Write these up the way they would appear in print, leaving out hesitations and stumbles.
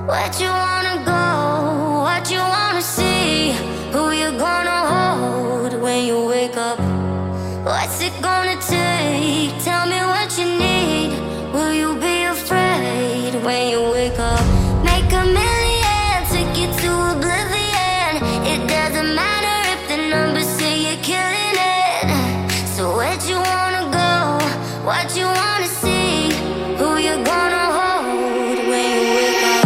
Where'd you wanna go? What you wanna see? Who you gonna hold when you wake up? What's it gonna take? Tell me what you need. Will you be afraid when you wake up? Make a million, take you to oblivion. It doesn't matter if the numbers say you're killing it. So where'd you wanna go? What you wanna see? Who you gonna hold when you wake up?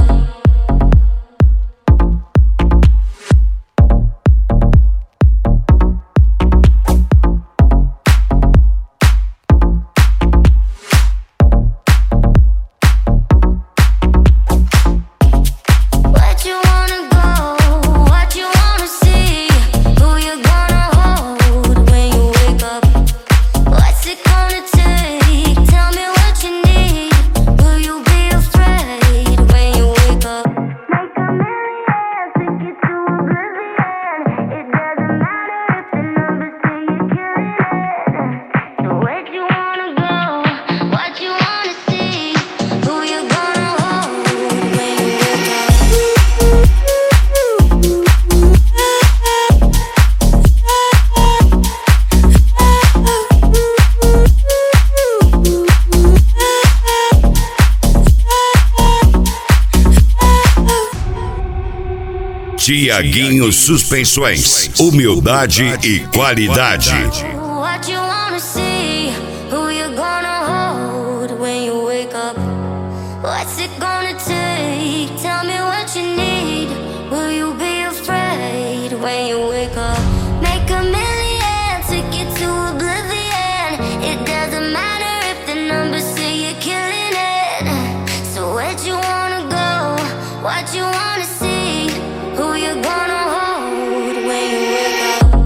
Tiaguinho Suspensões, humildade e qualidade. What you wanna see? Who you gonna hold when you wake up? What's it gonna take? Tell me what you need. Will you be afraid when you wake up? Make a million, take you to oblivion. It doesn't matter if the numbers say you're killing it. So where'd you wanna go? What you wanna see? Who you gonna hold when you wake up?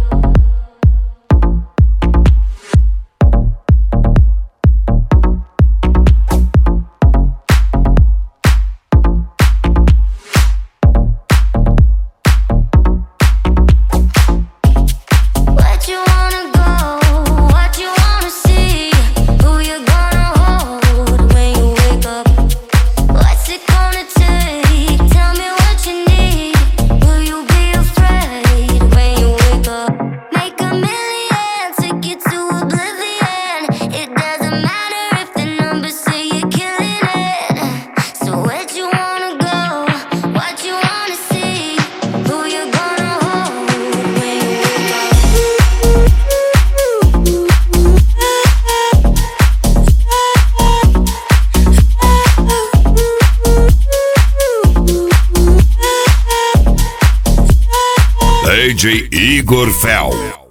Where'd you wanna go? What you wanna see? Who you gonna hold when you wake up? What's it gonna take? Tell me what you need. Will you be afraid when you wake up? Make a million, take you to oblivion. It doesn't matter if the numbers say you're killing it. So where'd you wanna go? What you wanna see? Who you gonna hold when you wake up? DJ Igor Fel.